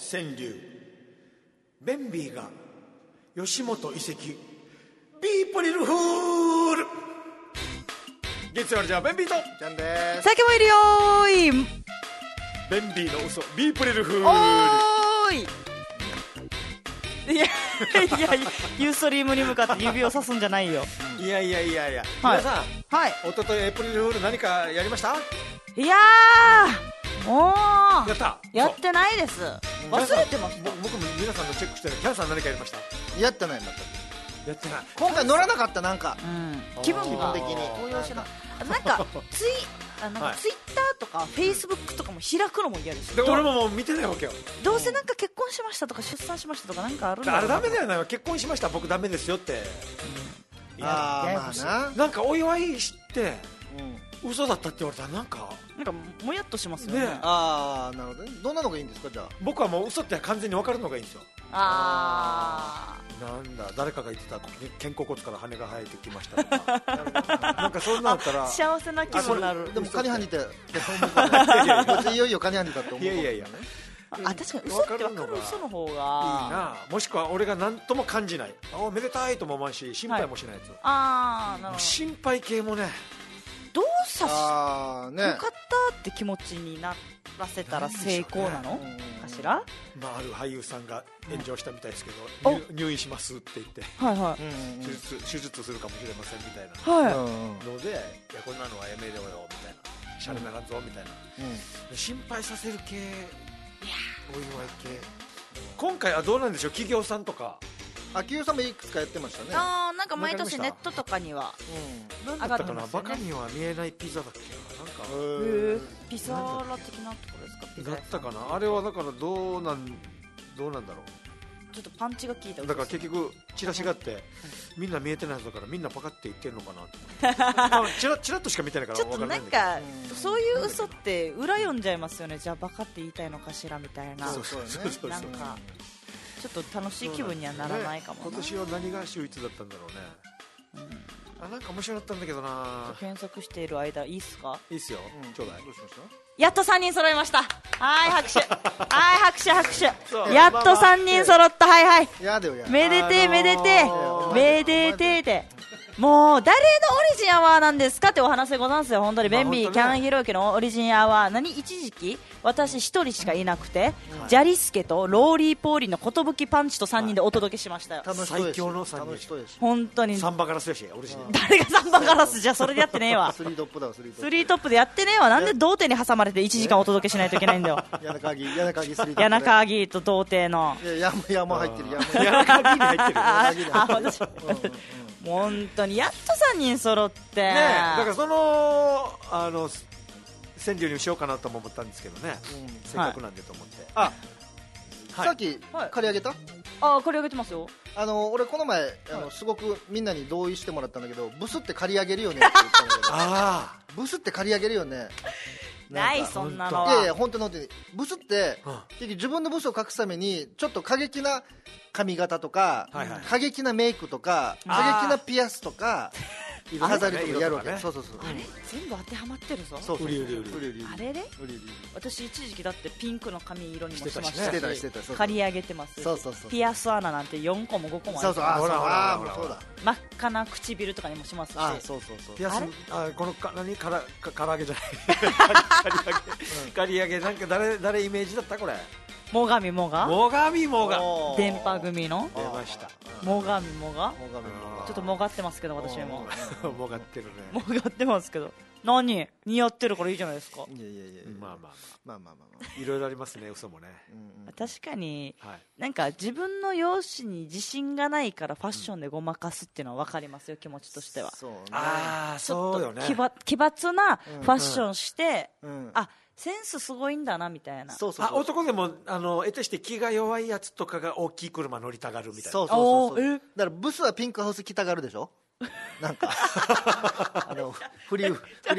川柳、ベンビーが吉本移籍、ビープリルフール。月曜日じゃあベンビーとちゃんです。 酒もいるよーい。 ベンビーの嘘、ビープリルフール。 おーい。いやユーストリームに向かって指をさすんじゃないよ。 いやいやいやいや、 はい皆さん、 はい。 おとといエイプリルフール何かやりました？ いやー、もうやったやってないです。忘れてました。 僕も皆さんのチェックしてる。キャンさん何かやりました？ やってない、またやってない。 今回乗らなかった。なんか気分が的に高揚しない。なんかツイッターとかフェイスブックとかも開くのも嫌ですよ。 で俺ももう見てないわけよ。 どうせなんか結婚しましたとか出産しましたとかなんかあるんだろうな。 あれダメだよな、結婚しました僕ダメですよって。 あややこしいーまあな。 なんかお祝いして嘘だったって言われたらなんかなんかもやっとしますよね。 ねああ、なるほどね。どんなのがいいんですか、じゃあ。 僕はもう嘘って完全に分かるのがいいんですよ。 あなんだ誰かが言ってた肩甲骨から羽が生えてきましたとかなんかそんなんだったら幸せな気分になる。 でもカニハニってこいついよいよカニハニだと思う。 いやいやいや確かに嘘って分かる嘘の方がいいな。もしくは俺が何とも感じない、あめでたいとも思わんし心配もしないやつ、 ああ、なるほど。 心配系もね、 どうさしああね。 よかったって気持ちにならせたら成功なのかしら。 まあ、ある俳優さんが炎上したみたいですけおど、入院しますって言ってはいはい手術するかもしれませんみたいなはい。 ので、いやこんなのはやめろよみたいな、シャレならんぞみたいな、心配させる系、お祝い系。今回はどうなんでしょう、企業さんとか。 秋代さんもいくつかやってましたね。 ああ、なんか毎年ネットとかにはなんだったかな、 上がってますよねバカには見えないピザだっけな、なんかピザーラ的なところですか。ピザだ屋さんったかな。あれはだからどうなんだろちょっとパンチが効いたう。だから結局チラシがあってみんな見えてないはずだからみんなパカって言ってるのかなと思ってチラッとしか見てないからちょっと分からなないんだけど。 んかそういう嘘って裏読んじゃいますよね。じゃあバカって言いたいのかしらみたいな。 そうそうね。 なんかちょっと楽しい気分にはならないかもな。 今年は何が秀逸だったんだろうね。あ、なんか面白かったんだけどな。 検索している間いいっすか。 いいっすよ、ちょうだい。 どうしました？ やっと3人揃いました。はい拍手はい拍手拍そう手。やっと3人揃った。はいはい。 やだよや。 めでてえめでてえめでてえで、もう誰のオリジンアワーなんですかってお話でございますよ。本当にベンビー、 本当ねキャンひろゆきのオリジンアワー、何一時期私一人しかいなくて、ジャリスケとローリーポーリーの寿パンチと3人でお届けしましたよ。 楽しそうやし最強の三人楽しそうやし。 本当にサンバガラスやし俺し誰がサンバガラスじゃそれでやってねえわ。 スリートップだわ、スリートップ。 スリートップでやってねえわ。なんで童貞に挟まれて1時間お届けしないといけないんだよ。 柳川木スリートップ。 柳川木と童貞のいや山入ってる山。 柳川に入ってるあ柳あ私本当にやっと3人揃ってねえ、だからその川柳にしようかなとも思ったんですけどね、せっかくなんでと思って。あ、はいさっきはい借り上げた？ ああこれあげてますよ。 俺この前すごくみんなに同意してもらったんだけど、ブスって借り上げるよねって言ったんだけど、 あブスって借り上げるよね。 ないそんなのいやいは。 や本当のブスってうん結局自分のブスを隠すためにちょっと過激な髪型とか、 はいはい過激なメイクとか、 あー過激なピアスとか飾りとかやるわけ。 色とかねそうそうそう。 あれ全部当てはまってるぞ。 そうそうそう。 売り売り売り売り売りあれれ売り売り私一時期だってピンクの髪色にもしましたししてたしてたそうそう刈り上げてますしそうそうそうピアス穴なんて4個も5個もあるそうそう。あーそうほらほらあーほらもうそうだ。 真っ赤な唇とかにもしますし。 あーそうそうそう。 ピアスあれこの何唐揚げじゃない刈り上げなんか誰イメージだったこれ。 もがみもがもがみもがおー電波組の出ました。 もがみもがもがみもがちょっともがってますけど私ももがってるね。 もがってますけど何似合ってるからいいじゃないですか。 いやいやいやいや。 まあまあまあまあまあまあ。 いろいろありますね、嘘もね。 確かにはい。 なんか自分の容姿に自信がないからファッションでごまかすっていうのは分かりますよ、気持ちとしては。 そうね。 ああ、 ちょっとそうよね。 奇抜なファッションして、 うんあセンスすごいんだなみたいな。 あ、 そうそうそう。 男でも得てして気が弱いやつとかが大きい車乗りたがるみたいな。 そうそうそうそう。 おーだからブスはピンクハウス着たがるでしょ。なんかフリのフリ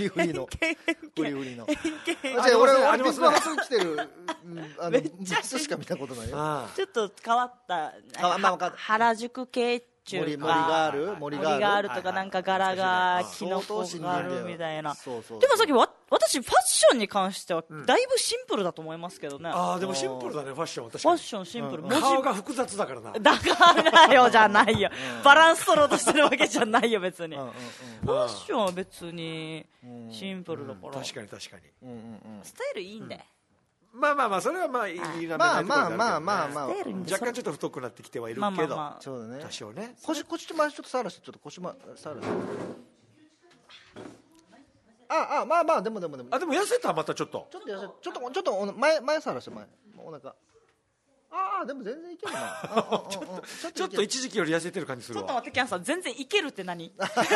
の。じゃあ俺ピンクハウス着てるブスしか見たことないよ。 あちょっと変わったまあ変わった原宿系ちゅうか森がある森があるとか、なんか柄がキノコがあるみたいな。でもさっき私ファッションに関してはだいぶシンプルだと思いますけどね。 ああでもシンプルだねファッションは確ファッかに。 ションシンプル。 顔が複雑だからな。 だからよじゃないよ。バランス取ろうとしてるわけじゃないよ別に。ファッションは別にシンプルだから。 確かに確かに。 スタイルいいんで。 まあそれはまあいいな。 まあスタイルに若干ちょっと太くなってきてはいるけど、 そうだね。 多少ね。 腰ちょっと触らせて、ちょっと腰触らせて。まあでもあでも痩せたまたちょっと。 ちょっと前触らせて、前お腹。でも全然いけるな。 ちょっと一時期より痩せてる感じするわ。 ちょっと待ってキャンさん、全然いけるって何？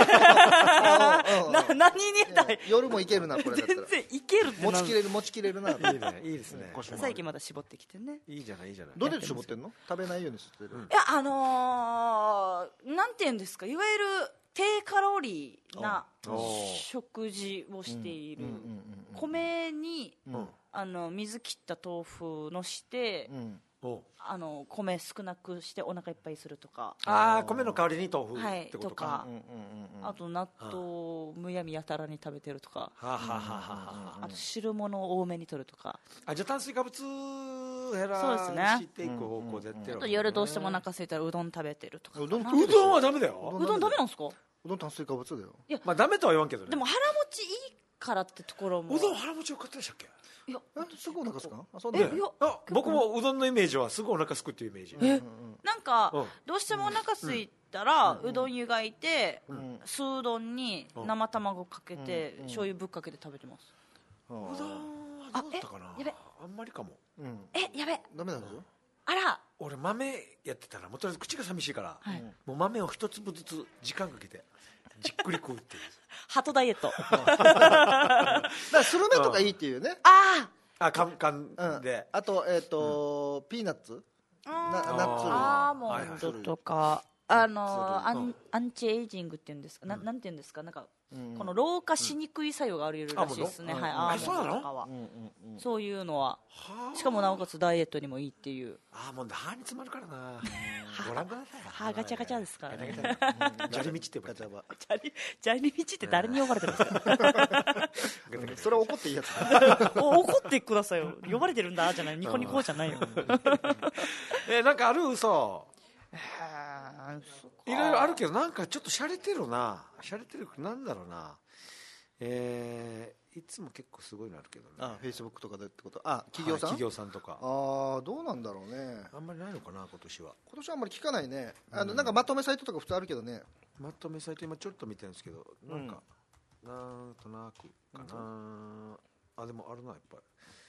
何にだい？ 夜もいけるなこれだったら。 全然いけるって何？ 持ちきれるな。いいね、いいですね。 最近まだ絞ってきてね。 いいじゃないいいじゃない。 どうやって絞ってんの？食べないようにしてる。 いやなんていうんですか、いわゆる低カロリーな食事をしている。米に水切った豆腐のして。米少なくしてお腹いっぱいするとか、 米の代わりに豆腐ってことか、 あと納豆むやみやたらに食べてるとか、あと汁物を多めに取るとか。 じゃあ炭水化物減らしていく方向でやってる。 あと夜どうしてもお腹空いたらうどん食べてるとか。 うどんはダメだよ。 うどんダメなんですか？ うどん炭水化物だよ。 いやまあダメとは言わんけどね。 でも腹持ちいいからってところも。 うどん腹持ちよかったでしたっけ？ いやすぐお腹すか？ 僕もうどんのイメージはすぐお腹すくっていうイメージ。 なんかどうしてもお腹すいたらうどん湯がいて酢うどんに生卵かけて醤油ぶっかけて食べてます。 うどんはどうだったかな。あんまりかも。 やべダメだぞ。 あら俺豆やってたらもうとりあえず口が寂しいからもう豆を一粒ずつ時間かけてじっくり食うっていう。 ハトダイエット。 だからスルメとかいいっていうね。 缶で。 あとピーナッツ、ナッツ、 アーモンドとかアンチエイジングっていうんですか、なんていうんですか、なんかこの老化しにくい作用があるらしいですね。アーモンドとかはそういうのは、しかもなおかつダイエットにもいいっていう。 アーモンド歯に詰まるからな。ご覧ください。 歯ガチャガチャですからね。 砂利道って呼ばれてる。 砂利道って誰に呼ばれてるんですか？ それは怒っていいやつ。 怒ってくださいよ。呼ばれてるんだじゃない、ニコニコじゃないよ。 なんかある嘘。いろいろあるけどなんかちょっと洒落てるな。洒落てるなんだろうな。いつも結構すごいのあるけどね。 フェイスブックとかでってこと。企業さんとか。 どうなんだろうね。 あんまりないのかな今年は。 今年はあんまり聞かないね。なんかまとめサイトとか普通あるけどね。 まとめサイト今ちょっと見てるんですけど、なんかなんとなくかな。でもあるな、いっぱい。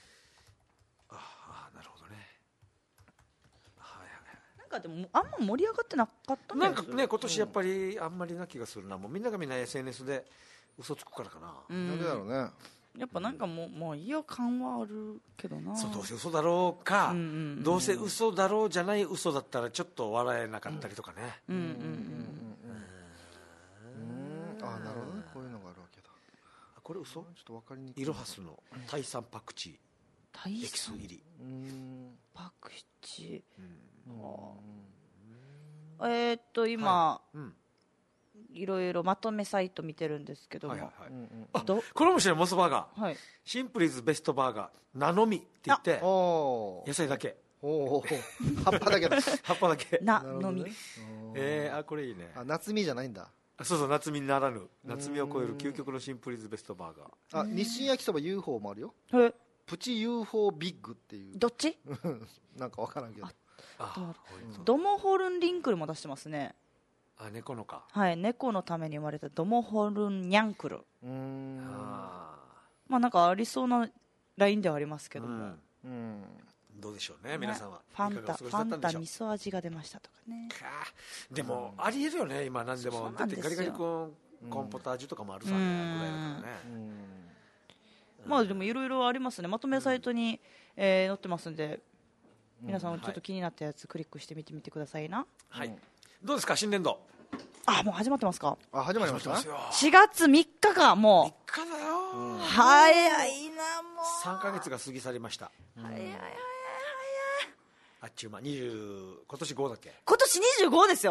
なるほどね。 なんかでもあんま盛り上がってなかったなんかね、今年やっぱりあんまりな気がするな。もうみんながみんな SNS で嘘つくからかな。 なんでだろうね。 やっぱなんかもういや感はあるけどな。 そう、どうせ嘘だろうか、どうせ嘘だろうじゃない嘘だったらちょっと笑えなかったりとかね。 なるほどね。こういうのがあるわけだ。 これ嘘？ちょっと分かりにくい。 イロハスのタイ産パクチーエキス入り。 パクチー。今いろいろまとめサイト見てるんですけども、 これもしれない。モスバーガー、 はい、 シンプルイズベストバーガーナノミって言って野菜だけ。 葉っぱだけだ。 葉っぱだけナノミ。 これいいね。 夏見じゃないんだ。 そう夏見ならぬ夏見を超える究極のシンプルイズベストバーガー。 日清焼きそば UFO もあるよ。プチ UFO ビッグっていう。 どっち？ なんか分からんけど。 ドモホルンリンクルも出してますね。 猫のか。 はい、猫のために生まれたドモホルンニャンクル。まあなんかありそうなラインではありますけども、 どうでしょうね、皆さんは。 ファンタ味噌味が出ましたとかね。 でもありえるよね、今何でも。だってガリガリ君コンポタージュとかもあるさね、ぐらいだからね。 まあでもいろいろありますね。まとめサイトに載ってますんで、皆さんちょっと気になったやつクリックしてみてみてくださいな。 はい。どうですか新年度。 もう始まってますか？ 始まりました。 4月3日か。もう 3日だよ。 早いな。もう 3ヶ月が過ぎ去りました。 早い。 あっちゅう間。今年5だっけ？ 今年25ですよ。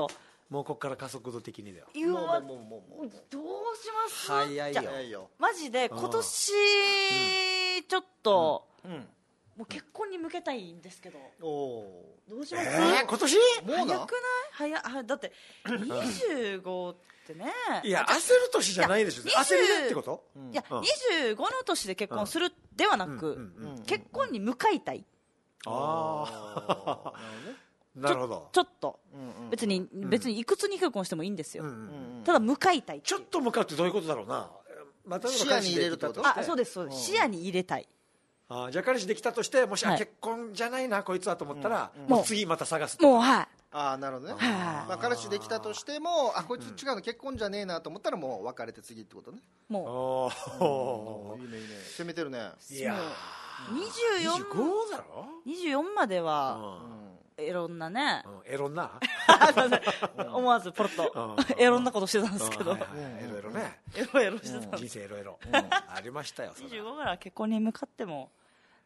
もうここから加速度的にだよ。 うわもうどうします早いよじゃあ早いよ。 マジで今年ちょっと、 うん。 もう結婚に向けたいんですけどおおどうします、 今年ー。もうな。 早くないだって25ってねいや焦る年じゃないでしょ。 いや焦りでってこと？ いや、 うん 25の年で結婚するではなく、結婚に向かいたい。 ああなるほど。 ちょっと、別にいくつに結婚してもいいんですよ、ただ向かいたいっていうちょっと向かうってどういうことだろうな。また視野に入れるってことあそうですそうです、視野に入れたい。 じゃあ彼氏できたとしてもし、 はい結婚じゃないなこいつはと思ったら、 もうもう次また探す。 もうはいああなるほどね。まあ彼氏できたとしてもこいつ違うの結婚じゃねえなと思ったらもう別れて次ってことね。 もおいいねいいね。攻めてるね。 いやう 25 24 だろ。 までは、いろんなね、 エロんな。 思わずポロッとエロんなことしてたんですけど、 はいはいエロエロね。 エロエロしてたんです。 人生エロエロありましたよ。それ 25から結婚に向かっても、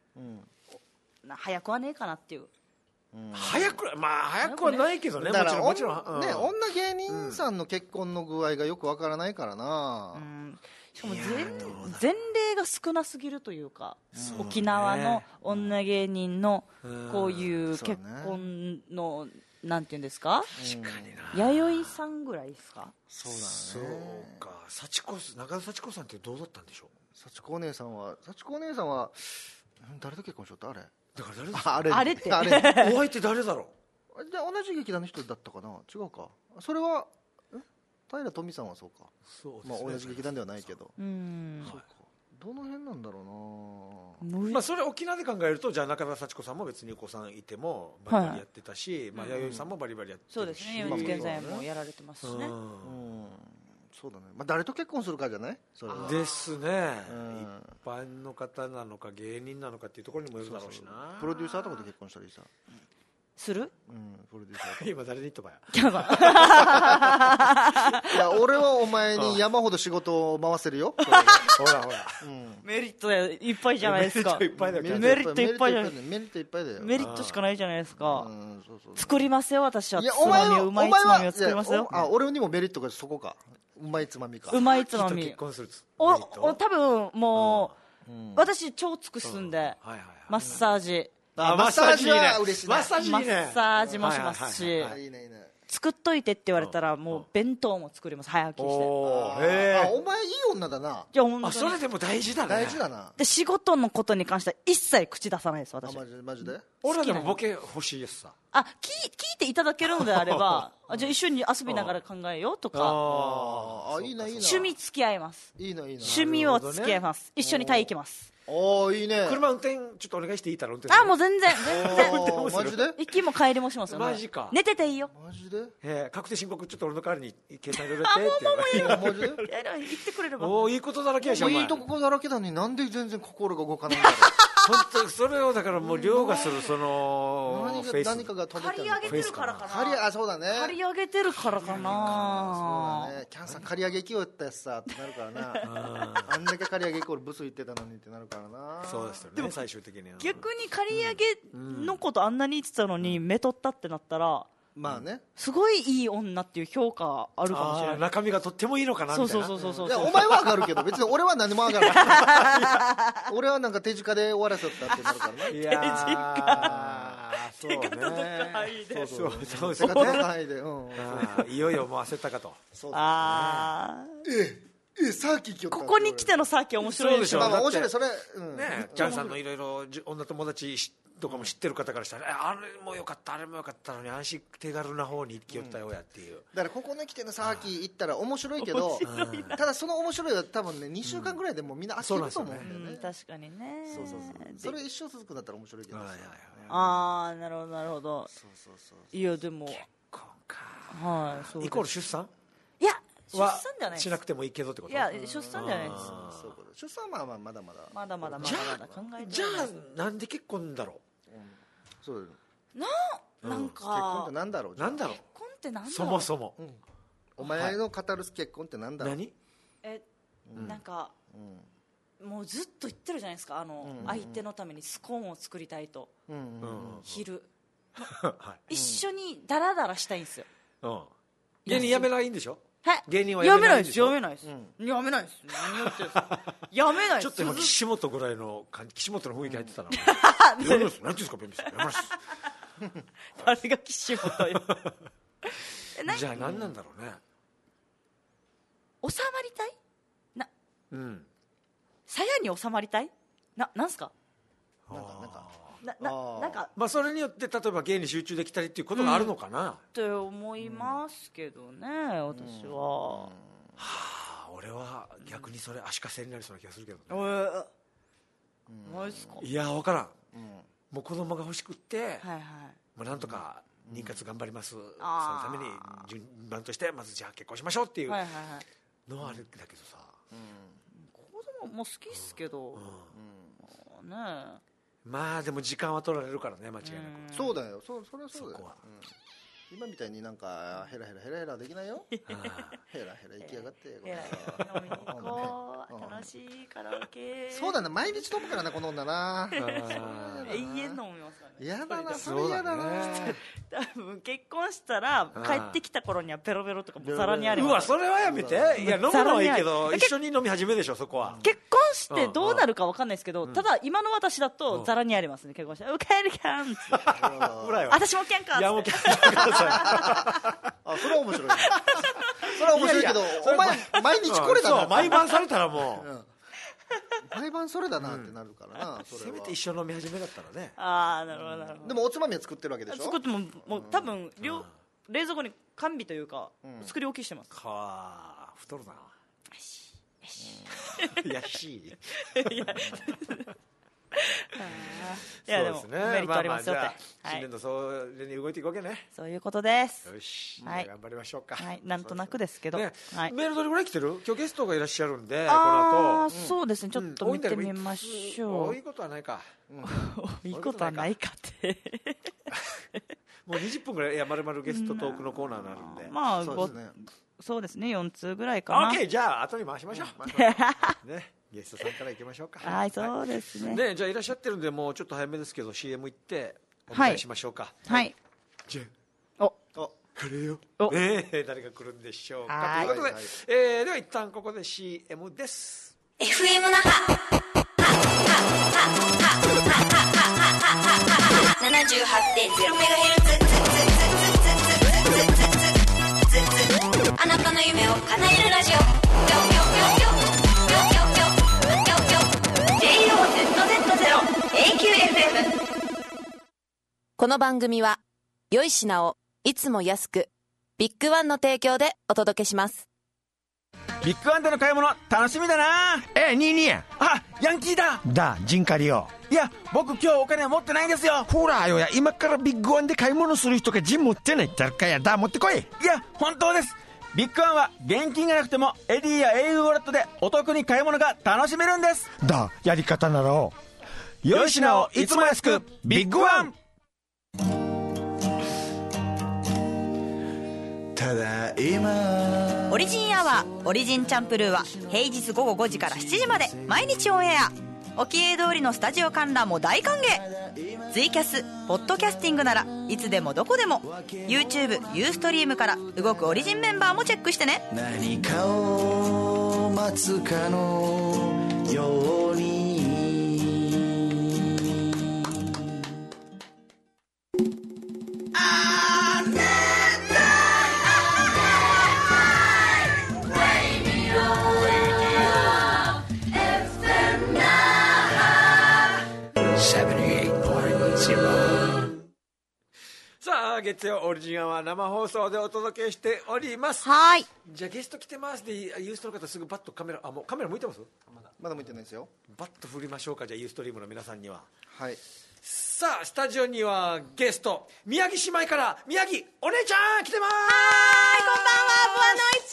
早くはねえかなっていう。 早く早くはないけどね。 だからもちろんね女芸人さんの結婚の具合がよくわからないからな。 しかも前例が少なすぎるというか、沖縄の女芸人のこういう結婚のなんていうんですか、弥生さんぐらいですか。 そうだね。 そうか。中田幸子さんってどうだったんでしょう。 幸子お姉さんは誰と結婚しよったあれ。 だから誰ですか。 あれってあれお相手誰だろじゃあ同じ劇団の人だったかな。違うか。それは平富さんはそうか。 う。 まあ同じ劇団ではないけど。 うんそうか。どの辺なんだろまあそれ沖縄で考えるとじゃあ中田幸子さんも別にお子さんいてもバリバリやってたし、まあ弥生さんもバリバリやってるし。 そうですね、今現在もやられてますしね。 うな。そうだね。まあ誰と結婚するかじゃない。それは。 ですね。一般の方なのか芸人なのかっていうところにもよるだろうしな。 プロデューサーとかと結婚したらいいさ。 する？ プロデューサーと。 今誰に言ったばや。 キャナさいや俺はお前に山ほど仕事を回せるよ。 ほらほら。 んメリットいっぱいじゃないですか。 メリットいっぱいだよ。 メリットいっぱいじゃない。 メリットいっぱいだよ。 メリットしかないじゃないですか。 そうそう。 作りますよ、私は。 いやつまみをうまいつまみを作りますよ。 俺にもメリットがそこか。うまいつまみか。 うまいつまみきっと結。婚する多分もう私超尽くすんで、マッサージマッサージは嬉しいね。 マッサージいいね。 マッサージもしますし、 いいねいいね。 作っといてって言われたらもう弁当も作ります、早起きして。 おーお前いい女だな。 じゃあ本当にそれでも大事だね。 大事だな。 で仕事のことに関しては一切口出さないです、私。 マジで。 俺らでもボケ欲しいですさ。 聞いていただけるのであればじゃあ一緒に遊びながら考えようとか、 いいないいな。 趣味付き合います。 いいないいな。 趣味を付き合います。一緒にタイ行きます。 いいね。 車運転ちょっとお願いしていいたら運転。 もう全然マジで。 行きも帰りもしますよ。 マジか。 寝てていいよ。 マジで。 確定申告ちょっと俺の代わりに計算入れてってマジで。 言ってくれれば。 おーいいことだらけやし。 いいとこだらけなのになんで全然心が動かないんだろう。 本当にそれをだからもう凌駕するそのフェイス。 何かが飛べてるのか。 借り上げてるからかな。 そうだね。 借り上げてるからかな。 そうだね。キャンさん借り上げ行きよったやつさってなるからな。あんだけ借り上げイコールブス言ってたのにってなるからな。 そうですよね。最終的には。 逆に借り上げのことあんなに言ってたのに目取ったってなったら。 まあね。 すごいいい女っていう評価あるかもしれない。 中身がとってもいいのかなみたいな。 そう。 いやお前は上がるけど別に俺は何も上がる。俺はなんか手近で終わらせたってなるからね。 いや手近とかいいで。 そう手近とかいで。 いよいよもう焦ったかと。 サーキーここに来てのサーキー面白いでしょ。 面白いそれ。 ね、チャンさんのいろいろ女友達とかも知ってる方からしたら、あれもよかったあれもよかったのに安心手軽な方に行きよったよやっていう。 だからここに来てのサーキー行ったら面白いけど、ただその面白いは多分ね2週間ぐらいでもうみんな飽きると思うんだよね。 確かにね。 それ一生続くんだったら面白いけど。 なるほどなるほど。いやでも結婚か。 はい。 イコール出産？ いや出産じゃない。 しなくてもいいけどってこと？ いや出産じゃないです。 出産はまあまだまだ。 じゃあじゃあなんで結婚だろう。 そうなんか結婚ってなんだろう。 結婚ってなんだろう。 そもそも。 お前の語る結婚ってなんだろう。 何？ なんかもうずっと言ってるじゃないですか。相手のためにスコーンを作りたいと。昼一緒にダラダラしたいんですよ。 芸人辞めないいんでしょ。 はい、 芸人は辞めないんでしょ。 やめないです、やめないです、何言ってるんですか。やめないです。 ちょっと今岸本ぐらいの岸本の雰囲気入ってたな。やめます。何ですか弁理士。やめます。 誰が岸本よ。 じゃあ何なんだろうね。 収まりたいな、 うん、 鞘に収まりたいなんすか。 なんかまあそれによって例えば芸に集中できたりっていうことがあるのかな、 って思いますけどね、私は。 はあ、俺は逆にそれ足かせになりそうな気がするけどね。 マジっすか。 いや分からん、もう子供が欲しくって、 はいはい、 もうなんとか妊活頑張ります、そのために順番としてまずじゃあ結婚しましょうっていうのはあるんだけどさ、 子供も好きっすけど、ねえ、 まあでも時間は取られるからね、間違いなく。 そうだよ、それはそうだよ。今みたいになんかヘラヘラできないよ。ヘラヘラ行きやがって。 飲みに行こう、楽しいカラオケ。 そうだね、毎日飲むからなこの女な。 永遠飲みますからね。 嫌だな、それ嫌だな。 多分結婚したら帰ってきた頃にはペロペロとかもざらにあります。 うわ、それはやめて。いや飲むのはいいけど一緒に飲み始めでしょ、そこは。 結婚してどうなるか分かんないですけど、ただ今の私だとざらにありますね。結婚して「おかえりかん」私もけんか」。いやもうけんか。 それは面白い。それは面白いけど、お前毎日これだな。 毎晩されたらもう毎晩それだなってなるからな。 せめて一緒飲み始めだったらね。 ああ、なるほどなるほど。 でもおつまみは作ってるわけでしょ。 作っても多分冷蔵庫に完備というか作り置きしてます。 はあ、太るな。やしい。 いやでもメリットありますよって。 新年度それに動いていくわけね。 そういうことです。 よし、頑張りましょうか。 はい、なんとなくですけど。 メールどれぐらい来てる？今日ゲストがいらっしゃるんで、この後。 そうですね、ちょっと見てみましょう。 多いことはないか。 いいことはないかって。 もう20分ぐらい、いや丸々ゲストトークのコーナーになるんで。 まあそうですね、4通ぐらいかな。 オッケー、じゃあ後に回しましょう。ね。ゲストさんから行きましょうか。 はい、そうですね。 ね、じゃあいらっしゃってるんで、もうちょっと早めですけど CM 行ってお迎えしましょうか。 はい。 じゃあカレーよ。誰が来るんでしょうかということで、では一旦ここで CM です。 FM 那覇 78.0MHz、 あなたの夢を叶えるラジオ。 この番組は良い品をいつも安く、ビッグワンの提供でお届けします。 ビッグワンでの買い物楽しみだな。 ニーニー、 あ、ヤンキーだジンカリよ。 いや僕今日お金持ってないんですよ。 ほらよや、今からビッグワンで買い物する人がジン持ってないって言ったらかや。持ってこい。 いや本当です。ビッグワンは現金がなくてもエディや au ウォレットでお得に買い物が楽しめるんです。 やり方なら良い品をいつも安く、ビッグワン。 ただいまオリジンアワー、オリジンチャンプルーは平日午後5時から7時まで毎日オンエア。おきえ通りのスタジオ観覧も大歓迎。ツイキャス、ポッドキャスティングならいつでもどこでも YouTube、ユーストリームから動くオリジンメンバーもチェックしてね。 何かを待つかのように。 さあ月曜オリジンアワー生放送でお届けしております。 はい。 じゃあゲスト来てますで、ユーストの方すぐバッとカメラ、もうカメラ向いてます？ まだ向いてないですよ。 バッと振りましょうか。じゃあユーストリームの皆さんには。 はい。 さあスタジオにはゲスト宮城姉妹から宮城お姉ちゃん来てます。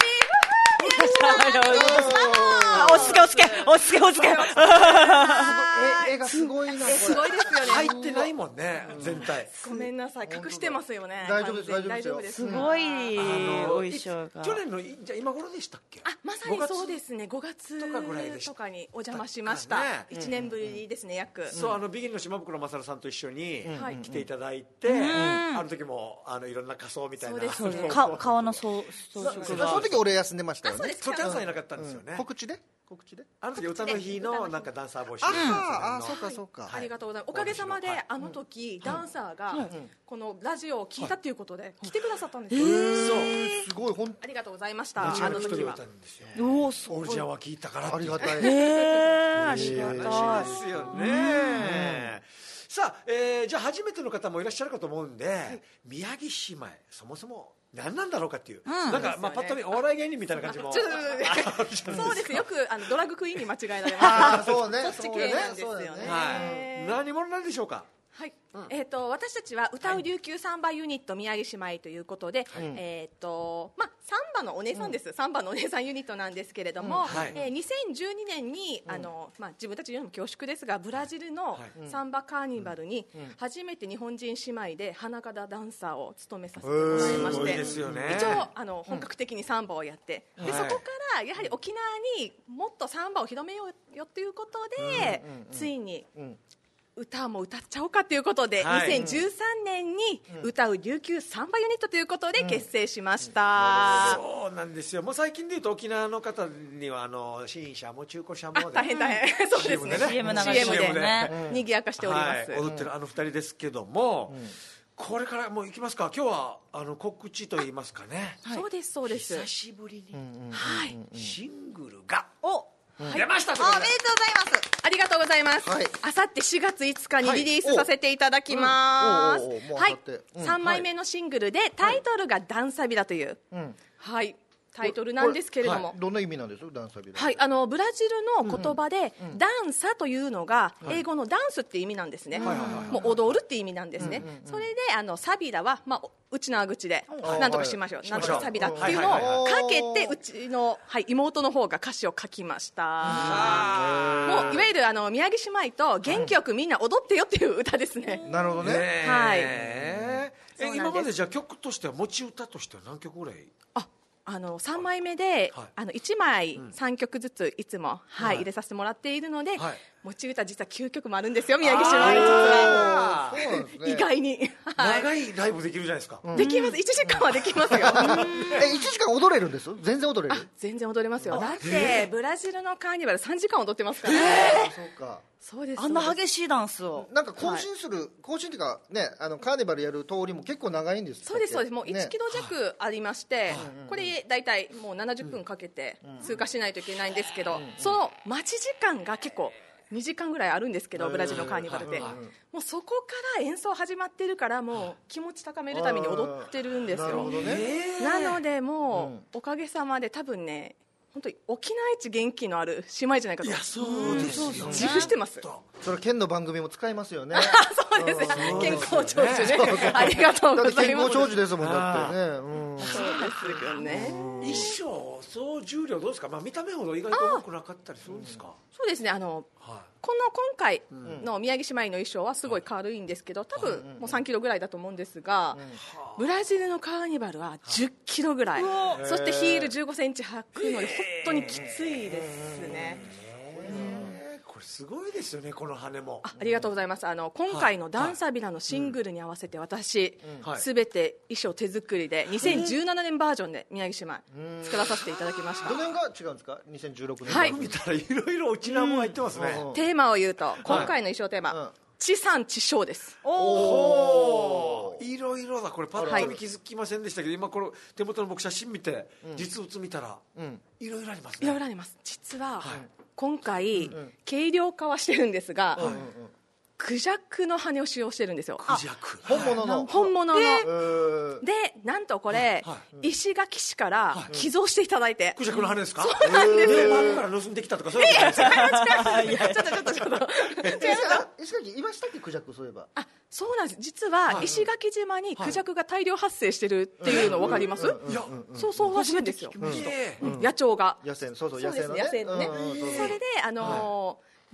はい、こんばんは、ブアノイチ。落ち着け。 絵がすごいな、これすごいですよね。 入ってないもんね、全体。 ごめんなさい、隠してますよね。 大丈夫です完全に大丈夫です。 すごいお衣装が。 去年のじゃあ今頃でしたっけ？ あ、まさにそうですね。5月とかぐらいでしたとかにお邪魔しました。 ね 1年ぶりですね、約。 そうビギンの島袋勝さんと一緒にはい来ていただいて、あの時もいろんな仮装みたいな。 そうですね顔の装飾そがの時俺休んでましたよね。 そうですそうキャンさんいなかったんですよね。 告知であの時歌の日のなんかダンサー募集。 ああ、そうかそうか。 ありがとうございます。おかげさまであの時ダンサーがこのラジオを聞いたということで来てくださったんですよ。 すごい本ありがとうございました。 間違いなあの時はく一人いた。んですよ。 おおすごいオルジャは聞いたからってありがたい。 ありがたい話ですよね。さあ、じゃあ初めての方もいらっしゃるかと思うんで、宮城姉妹そもそも何なんだろうかっていう、なんかパッと見お笑い芸人みたいな感じもそうですよくドラッグクイーンに間違えられます。 ああ、そうね。 そっち系なんですよね。 はい、何者なんでしょうか？ はい、私たちは歌う琉球サンバユニット宮城姉妹ということで、サンバのお姉さんです、サンバのお姉さんユニットなんですけれども、2012年に自分たちよりも恐縮ですがブラジルのサンバカーニバルに初めて日本人姉妹で花形ダンサーを務めさせてもらいまして、一応本格的にサンバをやって、でそこからやはり沖縄にもっとサンバを広めようよということで、ついに歌も歌っちゃおうかということで、2013年に歌う琉球サンバユニットということで結成しました。 そうなんですよ。もう最近でいうと沖縄の方には新車も中古車も大変そうですね。 CM 流してね、 賑やかしております。 踊ってる2人ですけども、これからもう行きますか。今日は告知といいますかね。 そうですそうです。 久しぶりにシングルが出ました。おめでとうございます。 ありがとうございます。あさって4月5日にリリースさせていただきます。はい、3枚目のシングルでタイトルがダンサビだという、タイトルなんですけれども、 どんな意味なんですか、ダンサビだ。 はい、ブラジルの言葉で、ダンサというのが英語のダンスって意味なんですね。もう踊るって意味なんですね。それでサビだはうちのあ口でなんとかしましょう、なんとかサビだっていうのをかけて、うちの妹の方が歌詞を書きました。もういわゆる宮城姉妹と元気よくみんな踊ってよっていう歌ですね。 なるほどね。 はい。 今までじゃあ曲としては持ち歌としては何曲ぐらい？ 3枚目で、1枚3曲ずついつも、入れさせてもらっているので、持ち歌実は9曲もあるんですよ、宮城姉妹実は。意外に長いライブできるじゃないですか。 できます。1時間はできますよ。 1時間踊れるんです？全然踊れる？ 全然踊れますよ。だってブラジルのカーニバル3時間踊ってますから。 そうか。 そうです。 あんな激しいダンスをなんか更新っていうかね、カーニバルやる通りも結構長いんです。 そうですそうです。もう1キロ弱ありまして、これ大体もう70分かけて通過しないといけないんですけど、その待ち時間が結構2時間ぐらいあるんですけど、ブラジルのカーニバルでもうそこから演奏始まってるから、もう気持ち高めるために踊ってるんですよ。なのでもうおかげさまで多分ね、本当に沖縄一元気のある姉妹じゃないかと。 いや、そうですよね。 自負してます。 それ県の番組も使いますよね。 そうです。健康長寿ね。ありがとうございます。 健康長寿ですもん、だってね。 そうですよね。 衣装総重量どうですか？見た目ほど意外と重くなかったりするんですか？ そうですね。今回の宮城姉妹の衣装はすごい軽いんですけど、多分もう3キロぐらいだと思うんですが、ブラジルのカーニバルは10キロぐらい、そしてヒール15センチ履くので本当にきついですね。 これすごいですよね、この羽も。 ありがとうございます。今回のダンサビラのシングルに合わせて私すべて衣装手作りで2017年バージョンで宮城姉妹作らさせていただきました。 どの辺が違うんですか？2016年。 はい、 見たらいろいろうちなも入ってますね。 テーマを言うと、今回の衣装テーマ、地産地消です。 いろいろだ。これパッと見気づきませんでしたけど、今この手元の僕写真見て実物見たらいろいろありますね。 いろいろあります。実は今回軽量化はしてるんですが、クジャクの羽を使用してるんですよ。 クジャク、 本物ので、なんとこれ石垣市から寄贈していただいて。 クジャクの羽ですか？ そうなんです。 バから盗んできたとかそういうことですか？ いや、ちょっと石垣いましたっけ、クジャク？そういえば。 そうなんです。実は石垣島にクジャクが大量発生してるっていうの分かります？ いや、 そうらしいんですよ。野鳥が野生のね。 野生のね。それで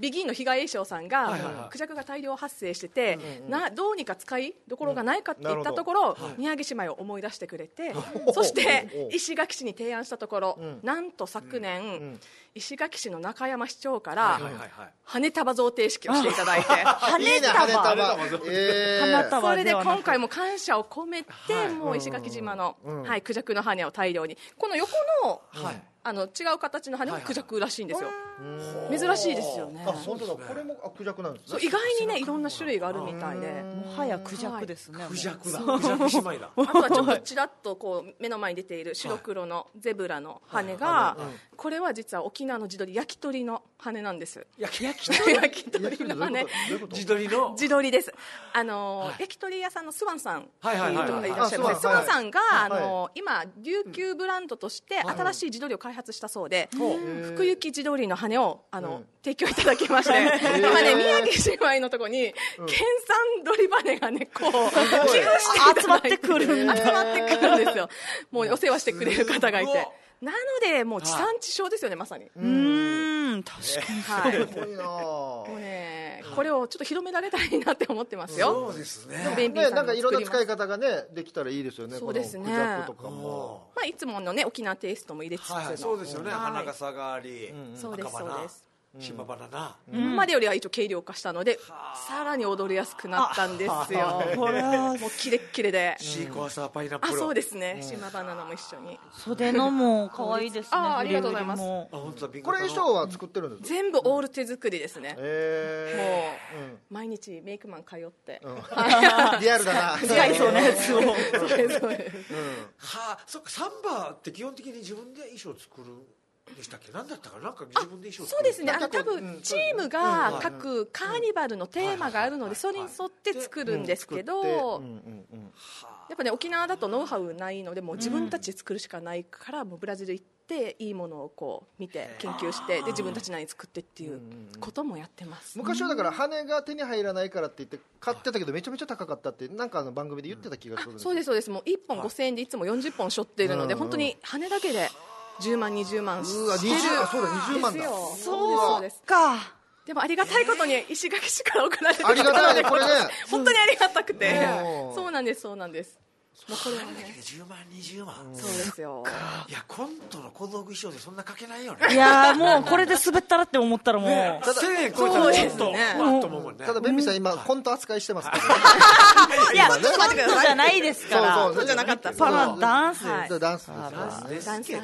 ビギンの被害栄翔さんがクジャクが大量発生してて、どうにか使いどころがないかって言ったところ、宮城姉妹を思い出してくれて、そして石垣市に提案したところ、なんと昨年石垣市の中山市長から羽束贈呈式をしていただいて、 羽束それで今回も感謝を込めて、もう石垣島のクジャクの羽を大量に、この横の違う形の羽もクジャクらしいんですよ。珍しいですよね。 本当だ、これもクジャクなんですね。 意外にねいろんな種類があるみたいで、 もはやクジャクですね。 クジャクだ、クジャク姉妹だ。 あとはちょっとちらっとこう目の前に出ている白黒のゼブラの羽が、これは実は沖縄の地鶏、焼き鳥の羽なんです。 焼き鳥の羽、 地鶏の地鶏です。焼き鳥屋さんのスワンさんっていう人がいらっしゃいます。スワンさんが今琉球ブランドとして新しい地鶏を開発したそうで、福行地鶏の羽を提供いただきまして、今ね宮城姉妹のとこに県産鶏羽がねこう寄付して集まってくるんですよ。もうお世話してくれる方がいて、なのでもう地産地消ですよね、まさに。 確かにすごいな。 もうねこれをちょっと広められたらいいなって思ってますよ。 そうですね。 なんかいろんな使い方がねできたらいいですよね。 そうですね。 クジャクとかも、 まあいつものね沖縄テイストも入れつつの、 そうですよね。花笠があり、 そうですそうです。 島バナナ、 今までよりは一応軽量化したのでさらに踊りやすくなったんですよ。もうキレッキレで。 シークワーサーパイナップル。 そうですね。島バナナも一緒に。 袖のも可愛いですね。 ありがとうございます。 本当だ。 これ衣装は作ってるんですか？ 全部オール手作りですね。もう毎日メイクマン通って。 リアルだな。 違いそうなやつを。 そうですそうです。 はあ、そっか。サンバって基本的に自分で衣装作るでしたっけ？何だったかな、なんか自分で衣装作る。 そうですね。多分チームが各カーニバルのテーマがあるので、それに沿って作るんですけど、やっぱね沖縄だとノウハウないので、もう自分たちで作るしかないから、もうブラジル行っていいものをこう見て研究して、で自分たちなりに作ってっていうこともやってます。 昔はだから羽が手に入らないからって言って買ってたけど、めちゃめちゃ高かったってなんか番組で言ってた気がするんです。 そうですそうです。もう1本5000円でいつも40本背負っているので、本当に羽だけで10万20万してる。 そうだ20万だ。 そうですか。でもありがたいことに石垣市から送られてきたありがたいねこれね。 本当にありがたくて。そうなんですそうなんです。もうこれはね 10万20万。 そうですよ。 いやコントの小道具衣装でそんなかけないよね。 いやもうこれで滑ったらって思ったらもう 1000円超えたらちょっとただベンビーさん今コント扱いしてますからね。 いやコントじゃないですから。 そうじゃなかった。 パラダンスダンスですダンサーです。 確かに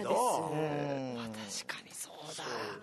そうだ。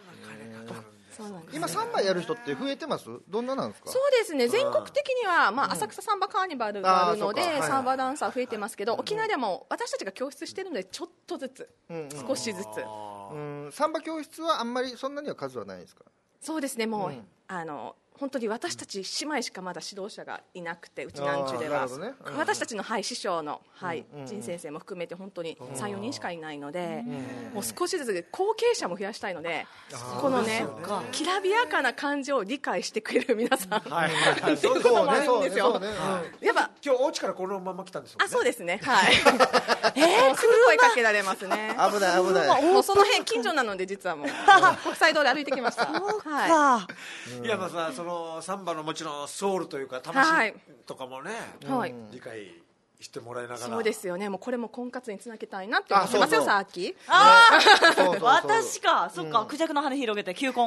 今サンバやる人って増えてます？どんななんですか？ そうですね。全国的には浅草サンバカーニバルがあるのでサンバダンサー増えてますけど、沖縄でも私たちが教室してるのでちょっとずつ少しずつ。 サンバ教室はあんまりそんなには数はないですか？ そうですね。もう本当に私たち姉妹しかまだ指導者がいなくて、うちなんちゅうでは、私たちの師匠の陳先生も含めて本当に 3,4 人しかいないので、もう少しずつ後継者も増やしたいので、このねきらびやかな感じを理解してくれる皆さんっていうこともあるんですよ。やっぱ今日お家からこのまま来たんですもんね。 そうですね。はいすぐ声かけられますね。 危ない危ない。 もうその辺近所なので、実はもう国際通り歩いてきました。 いやまあさ、そのサンバのもちろんソウルというか魂とかもね、理解してもらいながら。 そうですよね。もうこれも婚活につなげたいなって思ってますよ。さっき私か、そっか、クジャクの羽広げて球根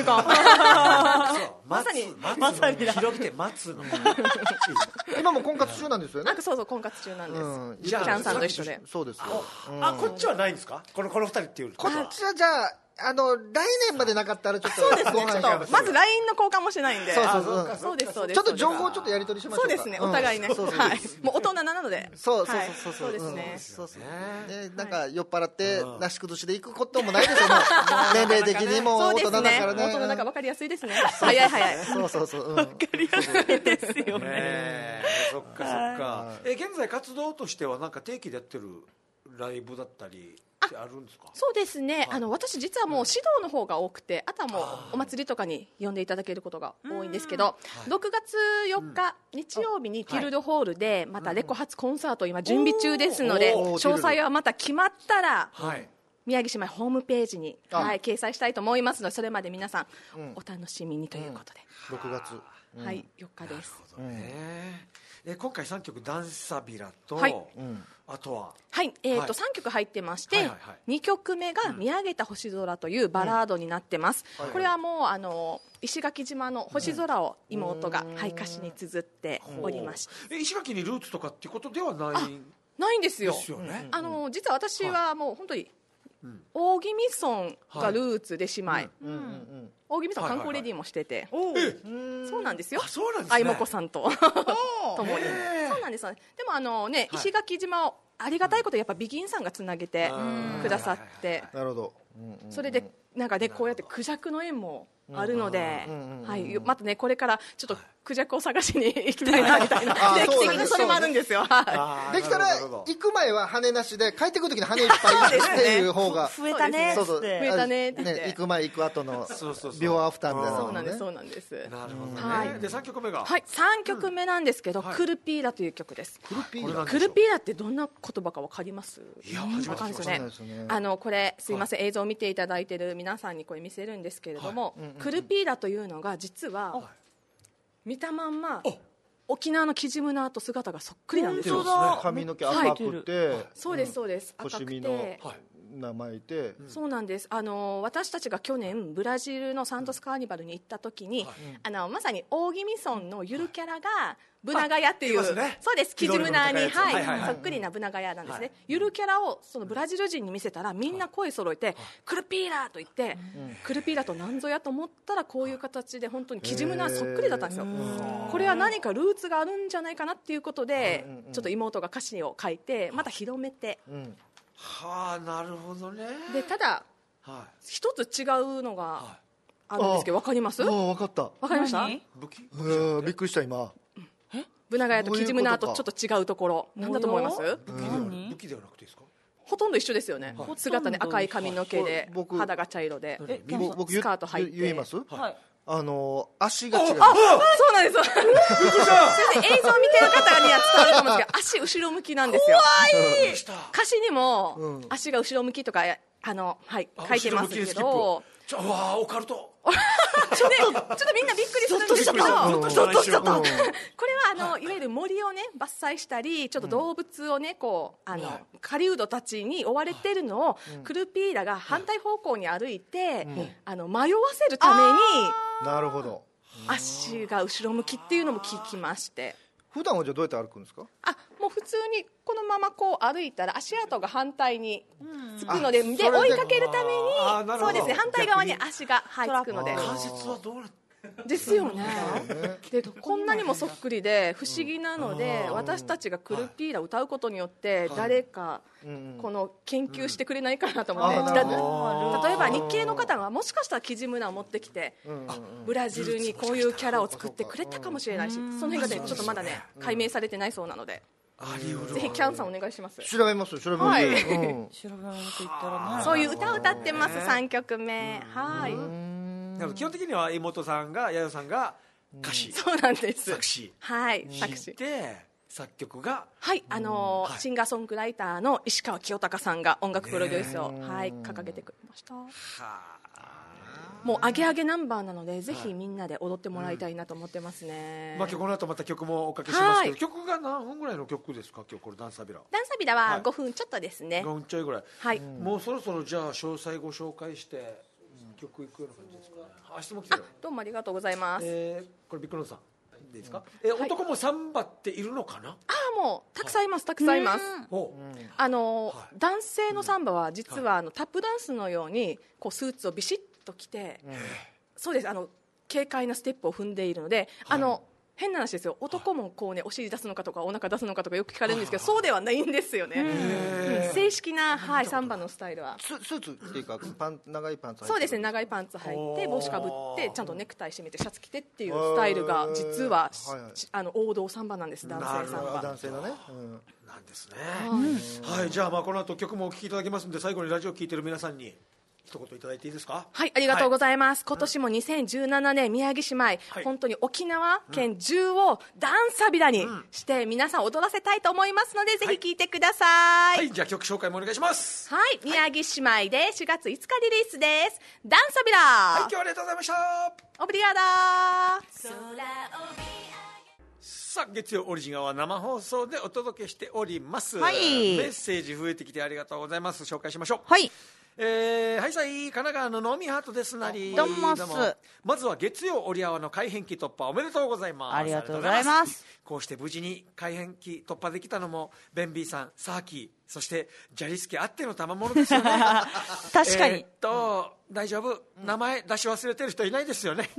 まさに広げて待つの。 今も婚活中なんですよね。 そう婚活中なんです。キャンさんと一緒で。 そうです。 こっちはないんですか？この2人っていうこっちはじゃあ来年までなかったらちょっとそうですね。まず LINE の交換もしないんで。そうですそうです。 ちょっと情報ちょっとやり取りしましょうか。 そうですね。お互いね。もう大人なので。 そうですね。 なんか酔っ払ってなし崩しで行くこともないですよ。年齢的にも大人だからね。 大人だから分かりやすいですね。早い。 そう。 分かりやすいですよね。そっか。現在活動としてはなんか定期でやってるライブだったりあるんですか？ そうですね。私実はもう指導の方が多くて、あとはもうお祭りとかに呼んでいただけることが多いんですけど、6月4日日曜日にティルドホールでまたレコ発コンサート今準備中ですので、詳細はまた決まったら宮城姉妹ホームページに、掲載したいと思いますので、それまで皆さん、お楽しみにということで、 6月、 はい、4日です。 今回3曲ダンサビラと、あとは 3曲入ってまして、2曲目が見上げた星空というバラードになってます。これはもう石垣島の星空を妹が、歌詞に綴っておりまして、 石垣にルーツとかっていうことではないんですよ。 ですよね。 実は私はもう本当に大宜味村がルーツで姉妹、大宜味村観光レディーもしてて、そうなんですよ。あいもこさんとともに、そうなんですよね。でも石垣島をありがたいことやっぱビギンさんがつなげてくださって、 なるほど。 それでなんかね、こうやってクジャクの縁もあるので、またねこれからちょっとクジャクを探しに行きたいなみたいな、定期的にそれもあるんですよ。 できたら行く前は羽なしで、帰ってくる時に羽いっぱいっていう方が増えたねって増えたねって行く前行く後のビフォーアフターみたいな。 そうなんです、そうなんです。 なるほどね。で3曲目が 3曲目なんですけど、クルピーラという曲です。クルピーラってどんな言葉か分かります？ いや、初めて聞きましたね。これすいません、映像を見ていただいている皆さんにこれ見せるんですけれども、クルピーラというのが実は見たまんま沖縄のキジムナーと姿がそっくりなんですよ。 髪の毛赤くて、 そうですそうです、赤くて名前で、 そうなんです。私たちが去年ブラジルのサントスカーニバルに行った時に、まさに大宜味村のゆるキャラがブナガヤっていう、そうです、キジムナーにそっくりなブナガヤなんですね。ゆるキャラをそのブラジル人に見せたら、みんな声揃えてクルピーラと言って、クルピーラとなんぞやと思ったら、こういう形で本当にキジムナーそっくりだったんですよ。これは何かルーツがあるんじゃないかなっていうことで、ちょっと妹が歌詞を書いてまた広めて、 はあ、なるほどね。 でただ一つ違うのがあるんですけど、分かります？ 分かった。 分かりました？ びっくりした今。 ブナガヤとキジムナーとちょっと違うところ、なんだと思います？ 武器ではなくてですか？ ほとんど一緒ですよね。姿ね、赤い髪の毛で肌が茶色でスカート履いて。 言います？足が違う。 そうなんです。映像見てる方には伝わると思うんですけど、足後ろ向きなんですよ。歌詞にも足が後ろ向きとか書いてますけど、 オカルト。 ちょっとみんなびっくりするんですけど、これはいわゆる森をね伐採したり、ちょっと動物をねこう狩人たちに追われてるのをクルピーラが反対方向に歩いて迷わせるために、 なるほど、 足が後ろ向きっていうのも聞きまして。 普段はじゃあどうやって歩くんですか？ もう普通にこのままこう歩いたら足跡が反対につくので、追いかけるために、そうですね、反対側に足がつくので。 関節はどうなってですよね。でこんなにもそっくりで不思議なので、私たちがクルピーラ歌うことによって誰かこの研究してくれないかなと思って、例えば日系の方がもしかしたらキジムナを持ってきてブラジルにこういうキャラを作ってくれたかもしれないし、その辺がねちょっとまだね解明されてないそうなので、ぜひキャンさんお願いします。 調べます。調べます。 そういう歌を歌ってます。3曲目。はい。 基本的には妹さんが、やよさんが歌詞、 そうなんです。 作詞、 作詞で作曲がシンガーソングライターの石川清隆さんが音楽プロデュースを掲げてくれました。もうアゲアゲナンバーなので、ぜひみんなで踊ってもらいたいなと思ってますね。 今日この後また曲もおかけしますけど、曲が何分ぐらいの曲ですか？今日これダンサビラは5分ちょっとですね。 5分ちょいぐらい。もうそろそろじゃあ詳細ご紹介して曲いくような感じですかね。質問来てる。 どうもありがとうございます。 これビッグノーさんでいいですか？男もサンバっているのかな？ もうたくさんいます。たくさんいます。男性のサンバは実はタップダンスのようにこうスーツをビシッと着て、そうです、軽快なステップを踏んでいるので、変な話ですよ、男もこうねお尻出すのかとかお腹出すのかとかよく聞かれるんですけど、そうではないんですよね。正式なサンバのスタイルはスーツっていうか長いパンツ履いて、 そうですね、長いパンツ履いて帽子かぶってちゃんとネクタイ締めてシャツ着てっていうスタイルが実は王道サンバなんです。男性サンバ、 男性のね、 なんですね。はい、じゃあこの後曲もお聴きいただきますので、最後にラジオを聴いてる皆さんに一言いただいていいですか。 はい、ありがとうございます。今年も2017年宮城姉妹、本当に沖縄県中をダンサビラにして皆さん踊らせたいと思いますので、ぜひ聴いてください。 はい、じゃあ曲紹介もお願いします。 はい、宮城姉妹で4月5日リリースです。ダンサビラ。 はい、今日はありがとうございました。 オブリガーダさあ、月曜オリジンは生放送でお届けしております。 はい、 メッセージ増えてきてありがとうございます。紹介しましょう。 はい、 はいさい、神奈川のノーミーハートですなり。 どうもまずは月曜オリアワの改編期突破おめでとうございます。 ありがとうございます。 こうして無事に改編期突破できたのもベンビーさん、サーキー、そしてジャリスケあっての賜物ですよね。 確かに。 大丈夫、名前出し忘れてる人いないですよね。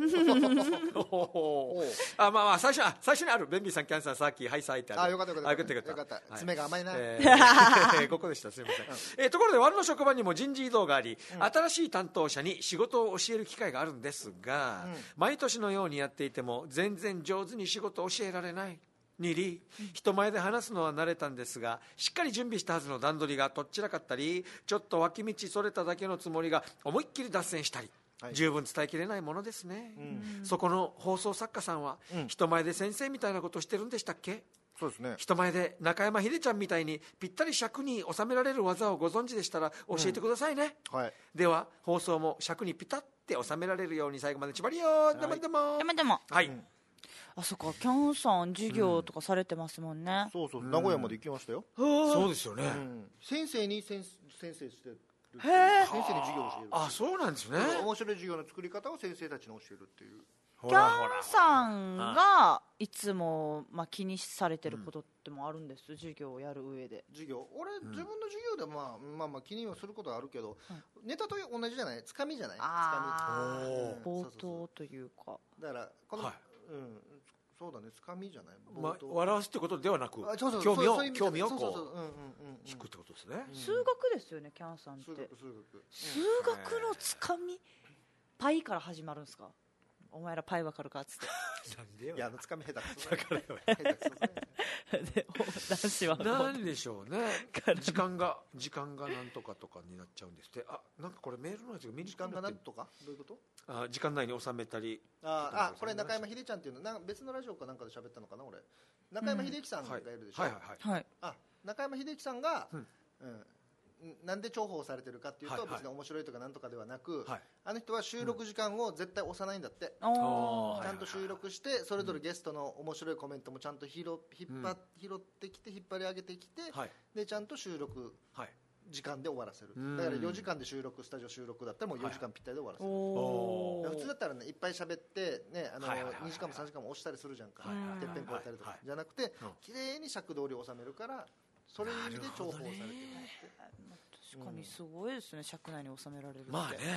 あ、まあ最初にあるベンビーさん、キャンさん、サーキー、はいさいってある。 あ、よかったよかったよかった、爪が甘いな。 ここでした、すみません。ところで我の職場にも人事異動があり、新しい担当者に仕事を教える機会があるんですが、毎年のようにやっていても全然上手に仕事を教えられない。人前で話すのは慣れたんですが、しっかり準備したはずの段取りがとっちらかったり、ちょっと脇道それただけのつもりが思いっきり脱線したり、十分伝えきれないものですね。そこの放送作家さんは、人前で先生みたいなことをしてるんでしたっけ。 そうですね。 人前で中山秀ちゃんみたいにぴったり尺に収められる技をご存知でしたら教えてくださいね。では放送も尺にピタッて収められるように最後まで縛りよー。でもはい、 あ、そっか、キャンさん授業とかされてますもんね。 そうそう、名古屋まで行きましたよ。 そうですよね。 先生に先生してる。 へえ。 先生に授業を教える。 あ、そうなんですね。 面白い授業の作り方を先生たちに教えるっていう。 キャンさんがいつも気にされてることってもあるんです、授業をやる上で。 自分の授業でまあ気にはすることはあるけど、ネタと同じじゃない、つかみじゃない、つかみ、冒頭というか。 だからこのそうだね、つかみじゃない、 笑わすってことではなく、興味をこう引くってことですね。 数学ですよね、キャンさんって。数学のつかみ、パイから始まるんですか。お前らパイわかるかっつって。 なんでよ。いや、つかみ下手くそだからよ。 男子はなんでしょうね。時間がなんとかとかになっちゃうんですって。あ、なんかこれメールのやつが時間がなんとか、どういうこと？ あ、時間内に収めたり。 これ中山秀ちゃんっていうの、なんか別のラジオかなんかで喋ったのかな、俺。中山秀樹さんがいるでしょ。 はい。 あ、中山秀樹さんが、なんで重宝されてるかっていうと、別に面白いとかなんとかではなく、あの人は収録時間を絶対押さないんだって。ちゃんと収録して、それぞれゲストの面白いコメントもちゃんと拾ってきて、引っ張り上げてきて、でちゃんと収録時間で終わらせる。だから4時間で収録、スタジオ収録だったらもう4時間ぴったりで終わらせる。普通だったらね、いっぱい喋ってね、2時間も3時間も押したりするじゃんか、てっぺん越えたりとかじゃなくて、綺麗に尺通り収めるから、それで重宝されてる。 確かにすごいですね、尺内に収められるって。 まあね。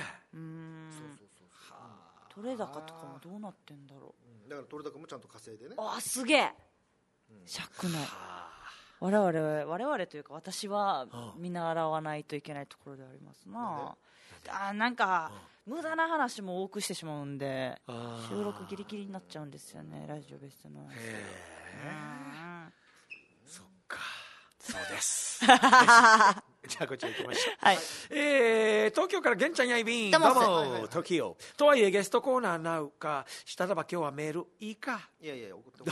取れ高とかもどうなってんだろう。だから取れ高もちゃんと稼いでね。 あ、すげえ。尺内。我々というか私は見習わないといけないところでありますな。なんか無駄な話も多くしてしまうんで、収録ギリギリになっちゃうんですよね、ラジオベストの。 そっか、そうです。じゃあこちら行きましょう。 はい。 東京から玄ちゃんやいびん。どうも、時を。とはいえゲストコーナーなうか、したらば今日はメールいいか。 いや送って。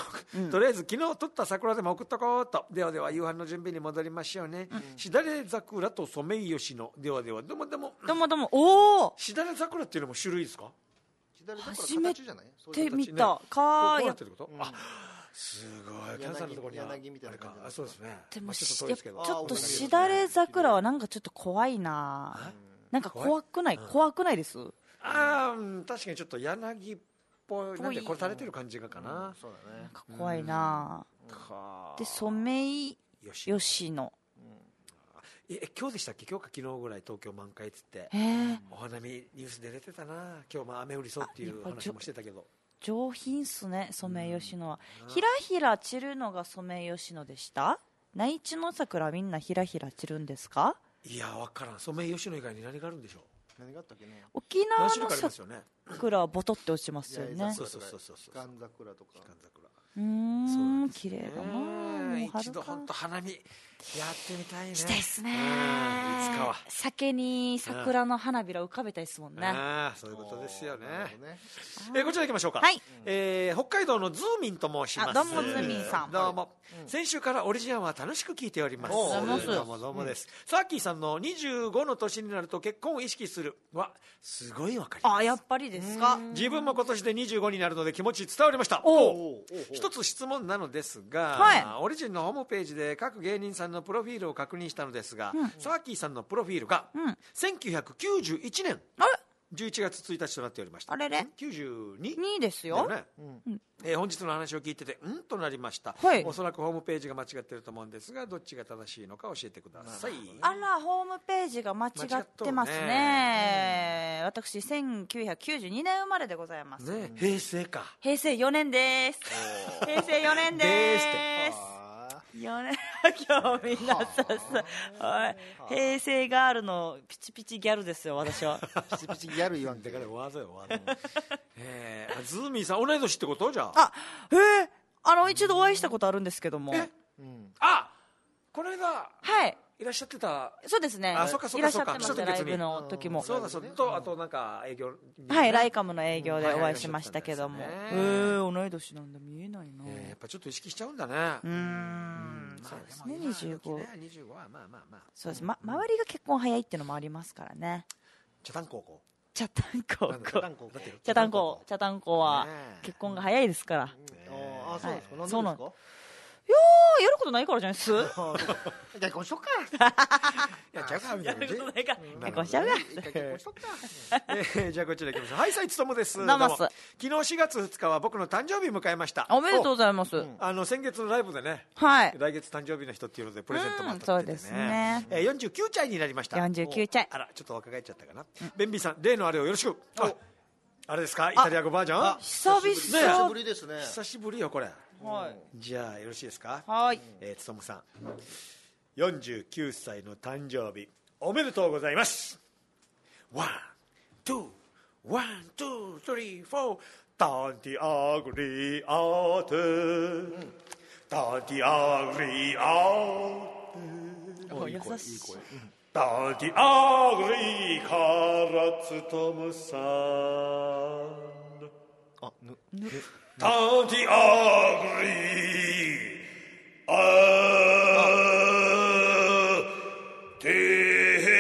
とりあえず昨日撮った桜でも送っとこうと。ではでは夕飯の準備に戻りましょうね。しだれ桜とソメイヨシノ。ではではどうも。 おお。 しだれ桜っていうのも種類ですか。 初めて見た。かーや。 すごい、キャンさんのところに柳みたいな感じ。 そうですね。 でもちょっとしだれ桜はなんかちょっと怖いな。なんか怖くないです？ 確かにちょっと柳っぽい、なんでこれ垂れてる感じがかな。 そうだね。 なんか怖いな。で、ソメイヨシノ。 今日でしたっけ？今日か昨日ぐらい東京満開っつって。お花見ニュースで出てたな。今日雨降りそうっていう話もしてたけど。 上品っすね、ソメイヨシノは。ひらひら散るのがソメイヨシノでした？内地の桜みんなひらひら散るんですか？ いや、わからん。ソメイヨシノ以外に何があるんでしょう？ 何があったっけね。 沖縄の桜はボトって落ちますよね。 そう。寒桜とか。 綺麗だな。 一度本当花見やってみたいね。 したいっすね。 いつかは酒に桜の花びら浮かべたいですもんね。 そういうことですよね。こちら行きましょうか。 はい。 北海道のズーミンと申します。 どうもズーミンさん。 どうも。先週からオリジナルは楽しく聞いております。どうもです。サーキーさんの25の年になると結婚を意識するはすごいわかります。 やっぱりですか。 自分も今年で25になるので気持ち伝わりました。一つ質問なのですが、オリジンのホームページで各芸人さんのプロフィールを確認したのですが、サーキーさんのプロフィールが1991年11月1日となっておりました。 あれれ 92 ですよ、 本日の話を聞いててとなりました。おそらくホームページが間違っていると思うんですが、どっちが正しいのか教えてください。 あら、ホームページが間違ってますね。私1992年生まれでございます、 平成か。 平成4年です。平成4年です。4年今日みんな平成ガールのピチピチギャルですよ、私は。 ピチピチギャル言わんでからわざよわざ。ズーミーさん同い年ってこと？じゃあ、一度お会いしたことあるんですけども。 この間いらっしゃってた。 そうですね。 そうかいらっしゃってました、ライブの時も。 そうだそうだ。とあとなんか営業。 ライカムの営業でお会いしましたけども。同い年なんだ、見えないな。 やっぱちょっと意識しちゃうんだね。 そうですね、25。 25はまあ。 そうです。周りが結婚早いっていうのもありますからね。 茶炭高校。 茶炭高は結婚が早いですから。 そうですか。なんでですか？ やることないからじゃないです結婚しよっか。 やっちゃうかみたいな。 結婚しちゃうか。 じゃあこちら行きましょう。はい、つともです。 どうも。昨日4月2日は僕の誕生日迎えました。 おめでとうございます。 先月のライブでね、来月誕生日の人っていうのでプレゼントもあったってですね。49歳になりました。 49歳。 あら、ちょっと若返っちゃったかな。ベンビーさん、例のあれをよろしく。あれですか、イタリア語バージョン？ 久々 ぶりですね。 久しぶりよこれ。じゃあよろしいですか。つともさん、49歳の誕生日おめでとうございます。1、2、1、2、3、4 Tanti auguri a te Tanti auguri a te 優しい。 Tanti auguri cara つともさん。Tanti auguri a te。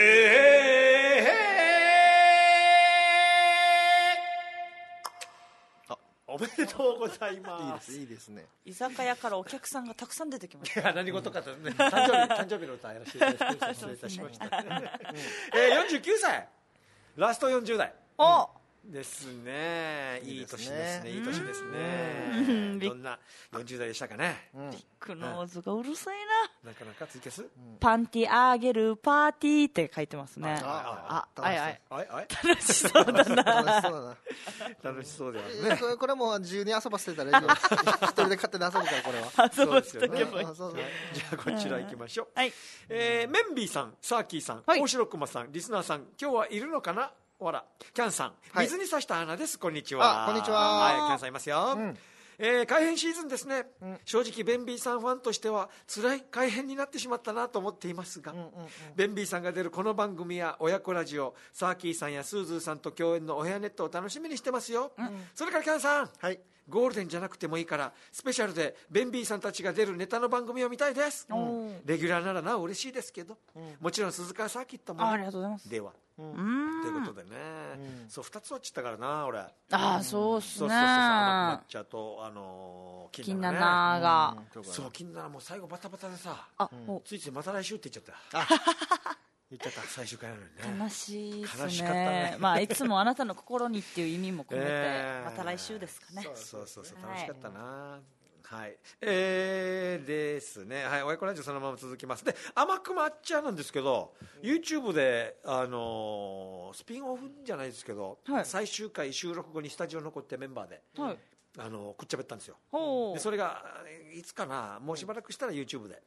おめでとうございます。 いいですね。 居酒屋からお客さんがたくさん出てきました。 いや、何事かとね、誕生日の歌やらせていただき失礼いたしました。49歳ラスト40代ですね。いい年ですね。いい年ですね。どんな40代でしたかね。 ビッグノーズがうるさいな。なかなかツイキャスパンティあげるパーティーって書いてますね。楽しそうだな。 楽しそうだよね。 これも自由に遊ばせてたらいいよ。一人で勝手に遊ぶからこれは。 遊ばせとけばいい。 じゃあこちら行きましょう。メンビーさん、サーキーさん、大城熊さん、リスナーさん、今日はいるのかな。ほら、キャンさん、水に刺した花です。こんにちは。 こんにちは。 キャンさんいますよ。改編シーズンですね。正直ベンビーさんファンとしては辛い改編になってしまったなと思っていますが、ベンビーさんが出るこの番組や親子ラジオ、サーキーさんやスーズーさんと共演のお部屋ネットを楽しみにしてますよ。それからキャンさん、ゴールデンじゃなくてもいいからスペシャルでベンビーさんたちが出るネタの番組を見たいです。レギュラーならなお嬉しいですけど、もちろん鈴鹿サーキットも、 ありがとうございます。 ではということでね、そう2つは散ったからな俺。 そうっすね。 抹茶と金七が、 そう金七もう最後バタバタでさ、ついついまた来週って言っちゃった。言っちゃった。最終回なのにね。 悲しいですね。 悲しかったね。 まあいつもあなたの心にっていう意味も込めて、また来週ですかね。 そう楽しかったな。はいですね。はい、親子ラジオそのまま続きます。で、甘く抹茶なんですけど、YouTube でスピンオフじゃないですけど、最終回収録後にスタジオ残ってメンバーで、くっちゃべったんですよ。でそれがいつかな、もうしばらくしたら YouTube で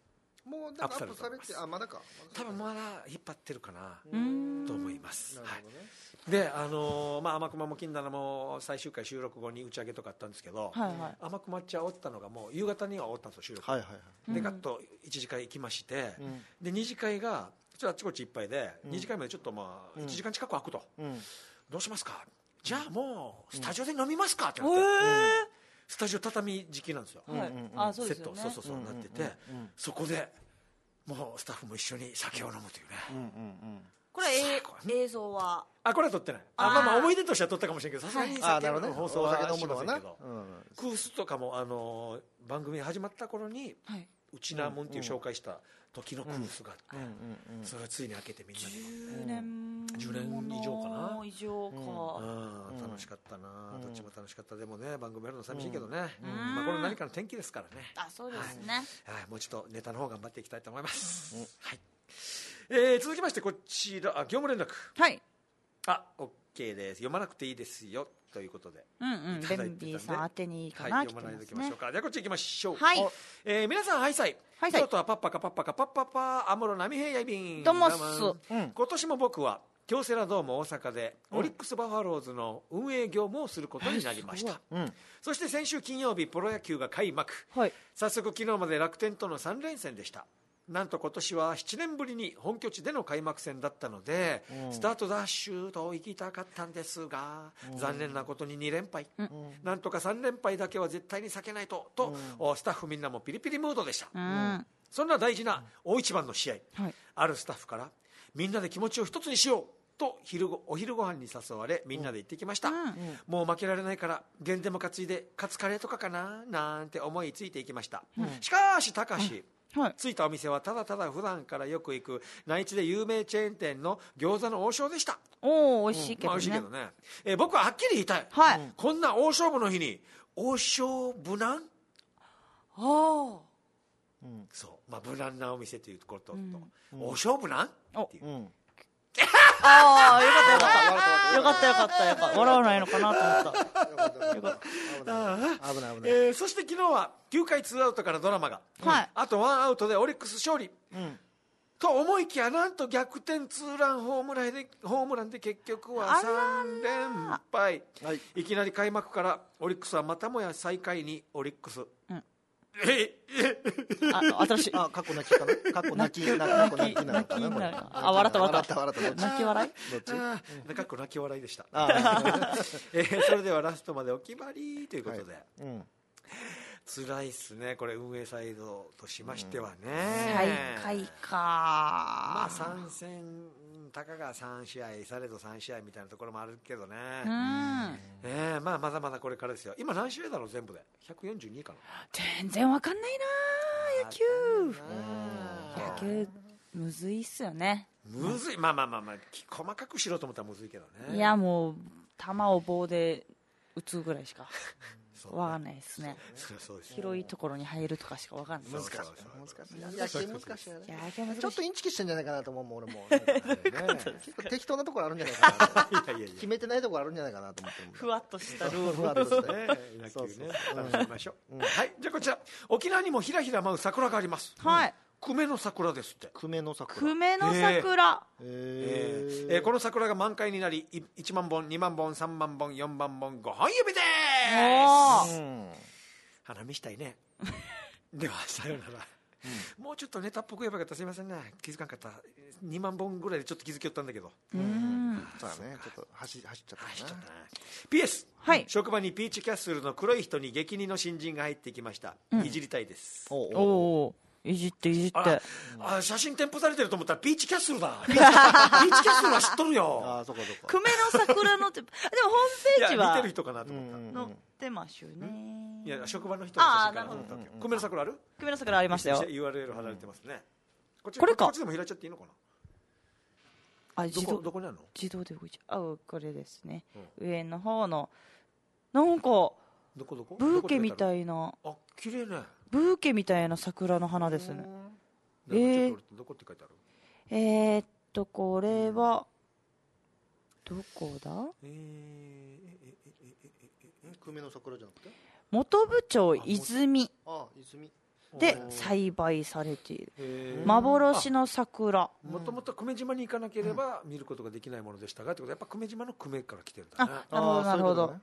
もうなんかアップされて、まだか、 多分まだ引っ張ってるかなと思います。 なるほどね。 で天熊も金棚も最終回収録後に打ち上げとかあったんですけど、天熊っちゃおったのがもう夕方には終わったんですよ、収録。でガッと1次会行きまして、で2次会がちょっとあっちこっちいっぱいで、2次会までちょっと1時間近く空くと、どうしますか、じゃあもうスタジオで飲みますかってなって、スタジオ畳敷きなんですよ、セット、そうなってて、そこでもうスタッフも一緒に酒を飲むというね。 これ映像はこれは撮ってない。思い出としては撮ったかもしれないけど、さすがに酒の放送はしませんけど、クースとかも番組始まった頃にうちなもんっていう紹介した時のクースがあって、それをついに開けてみんなで10年以上かな。楽しかったな、どっちも楽しかった。でもね、番組やるの寂しいけどね、これ何かの転機ですからね。 そうですね。 もうちょっとネタの方頑張っていきたいと思います。はい。続きましてこちら、業務連絡。 はい。 OK です。読まなくていいですよということで。 ベンビーさん宛てにいいかな。 読まないでおきましょうか。じゃあこっち行きましょう。 はい。 皆さんハイサイ。京都はパッパカパッパカパッパパアムロ波平やいびん。 どうもっす。 今年も僕は京セラドーム大阪でオリックスバファローズの運営業務をすることになりました。そして先週金曜日プロ野球が開幕。早速昨日まで楽天との3連戦でした。なんと今年は7年ぶりに本拠地での開幕戦だったので、スタートダッシュと行きたかったんですが、残念なことに2連敗、なんとか3連敗だけは絶対に避けないとスタッフみんなもピリピリムードでした。そんな大事な大一番の試合、あるスタッフからみんなで気持ちを一つにしようとお昼ご飯に誘われ、みんなで行ってきました。もう負けられないから減点も担いでカツカレーとかかななんて思いついていきました。しかし高橋、着いたお店はただただ普段からよく行く内地で有名チェーン店の餃子の王将でした。 美味しいけどね。 美味しいけどね。僕ははっきり言いたい。こんな大勝負の日に王将無難。そう、無難なお店ということと、王将無難っていう。 よかった笑わないのかなと思った。 そして昨日は9回2アウトからドラマが、あと1アウトでオリックス勝利、と思いきや、なんと逆転ツーランホームランで結局は3連敗。いきなり開幕からオリックスはまたもや最下位に。オリックス新しい。 過去泣きかな。過去泣きなのかな。 笑った泣き笑い。 過去泣き笑いでした。それではラストまでお決まりということで。辛いっすね、これ運営サイドとしましてはね。 最下位か。 3戦たかが3試合されど3試合みたいなところもあるけどね。まだまだこれからですよ。今何試合だろう、全部で142かな。 全然わかんないな、野球むずいっすよね。 むずい。細かくしろと思ったらむずいけどね。 いや、もう球を棒で打つぐらいしかわかんないですね。広いところに入るとかしかわかんない。 難しい。野球難しいね。ちょっとインチキしてんじゃないかなと思うもん、俺も。結構適当なところあるんじゃないかな。決めてないところあるんじゃないかなと思って。 ふわっとしたルール。 ふわっとしてね。 野球ね、楽しみましょう。はい、じゃあこちら沖縄にもひらひら舞う桜があります。久米の桜ですって。 久米の桜。 この桜が満開になり、1万本2万本3万本4万本5本指で花見したいね。ではさようなら。もうちょっとネタっぽく言えばよかった。すいませんね、気づかんかった。2万本ぐらいでちょっと気づきよったんだけど。 そうだね、ちょっと走っちゃったな。 PS、職場にピーチキャッスルの黒い人に激似の新人が入ってきました。いじりたいです。 いじって写真添付されてると思ったらピーチキャッスルだ。ピーチキャッスルは知っとるよ。 久米の桜のってでもホームページは見てる人かなと思った。 載ってますよね。 いや、職場の人の写真から撮ったわけよ。久米の桜ある？ 久米の桜ありましたよ。 URL 貼られてますね。これか。 こっちでも開いちゃっていいのかな。どこにあるの？ 自動で動いちゃう。これですね、上の方のなんかどこブーケみたいな。 綺麗ね。 ブーケみたいな桜の花ですね。 どこって書いてある？ これはどこだ？ 久米の桜じゃなくて本部町泉。 泉。 で栽培されている幻の桜。 もともと久米島に行かなければ見ることができないものでしたがってことはやっぱ久米島の久米から来てるんだね。 なるほど。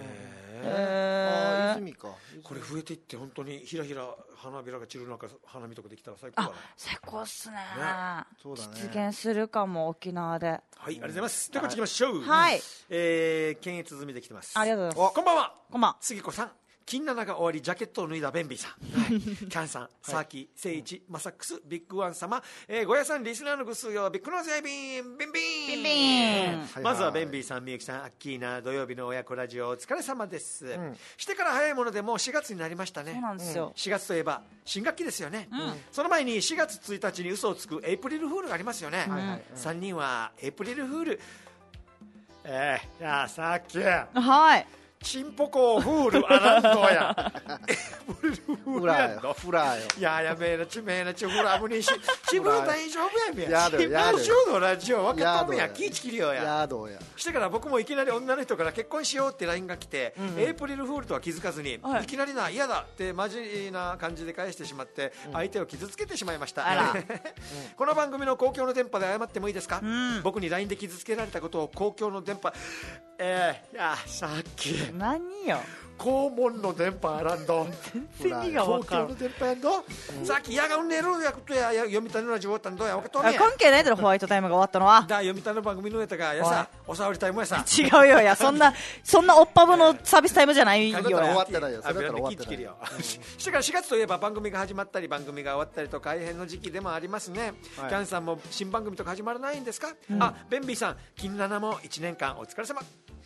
泉か。 これ増えていって本当にひらひら花びらが散る中花見とかできたら最高だね。 最高っすね。実現するかも沖縄で。 はい、ありがとうございます。ではこっち行きましょう。 はい。 検閲済みできてます。 ありがとうございます。 こんばんは。 こんばんは。 杉子さん。金7が終わりジャケットを脱いだベンビーさん、キャンさん、サーキ、セイチ、マサックス、ビッグワン様、ゴヤさん、リスナーのぐすよ、ビッグノーズやビンビンビン。まずはベンビーさん、みゆきさん、アッキーナ、土曜日の親子ラジオお疲れ様です、してから早いものでもう4月になりましたね。 そうなんですよ。 4月といえば新学期ですよね、その前に4月1日に嘘をつくエイプリルフールがありますよね、3人はエイプリルフールいやさっきチンポコフールアランドやフラーよやめーなちめーなちフラムにしチブ大丈夫やめやチブのラジオ分かっとんや気ぃちきりよやしてから僕もいきなり女の人から結婚しようって LINE が来て、エイプリルフールとは気づかずに、いきなりな嫌だってマジな感じで返してしまって相手を傷つけてしまいました、この番組の公共の電波で謝ってもいいですか、僕に LINE で傷つけられたことを公共の電波いやさっき何よ肛門の電波ランド全然意味が分からん。 公共の電波やんど、さっきやがんねるやことや読みたのラジオ終わったんどや分かっとんねん。 関係ないだろホワイトタイムが終わったのは。 だ読みたの番組のやたがやさおさわりタイムやさ違うよやそんなおっぱぶのサービスタイムじゃないよや。 終わってないよ。それだったら終わってないよ。してから4月といえば番組が始まったり番組が終わったりと改編の時期でもありますね、キャンさんも新番組とか始まらないんですか、ベンビーさん金7も1年間お疲れ様。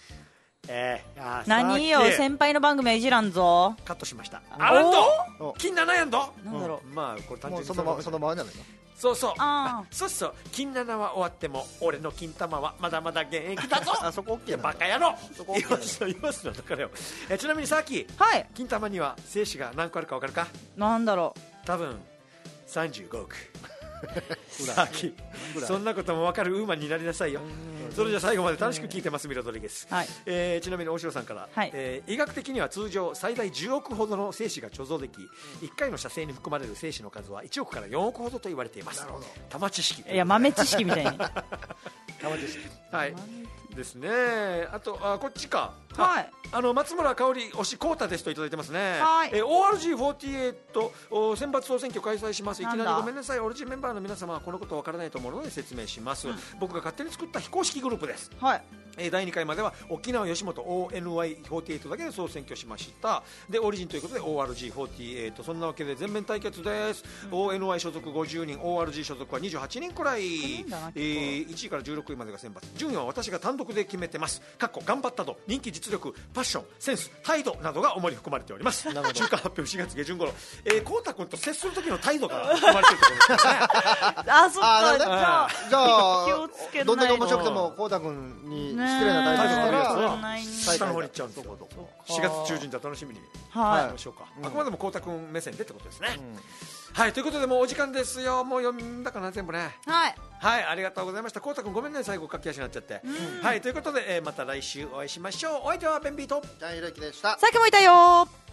何よ先輩の番組はいじらんぞ。 カットしました。あらんと金7やんど。 なんだろう、まあこれ単純にそのままじゃないの。 そうそう金7は終わっても俺の金玉はまだまだ現役だぞ。 そこ OK なバカ野郎。言いますよだからよ。ちなみにさっき金玉には精子が何個あるか分かるか。 なんだろう。 多分35億。さっきそんなことも分かるウーマンになりなさいよ。それじゃ最後まで楽しく聞いてますミロドリゲス、ちなみに大城さんから、医学的には通常最大10億ほどの精子が貯蔵でき1回の射精に含まれる精子の数は1億から4億ほどと言われています。玉知識。 いや豆知識みたいに玉知識ですね。あとこっちか。松村香織推しコータですといただいてますね。ORG48 選抜総選挙開催します。いきなりごめんなさい。オリジンメンバーの皆様はこのことわからないと思うので説明します、僕が勝手に作った非公式グループです。第2回までは沖縄吉本 ONY48 だけで総選挙しました。でオリジンということで ORG48。そんなわけで全面対決です、ONY 所属50人 ORG 所属は28人くらい、1位から16位までが選抜。順位は私が単独で決めてます。かっこ頑張ったと人気実力パッションセンス態度などが主に含まれております。中間発表4月下旬頃、こうた君と接する時の態度が含まれていると思いますね。 そっか。 じゃあどんだけ面白くてもこうた君に失礼な態度したら下の方に行っちゃうんです。4月中旬じゃ楽しみにしましょうか。あくまでもこうた君目線でってことですね。ということでもうお時間ですよ。もう読んだかな全部ね。ありがとうございました。こうた君ごめんね最後駆け足になっちゃって。ということでまた来週お会いしましょう。お相手はベンビーとジャンヒロキでした。 さっきもいたよ。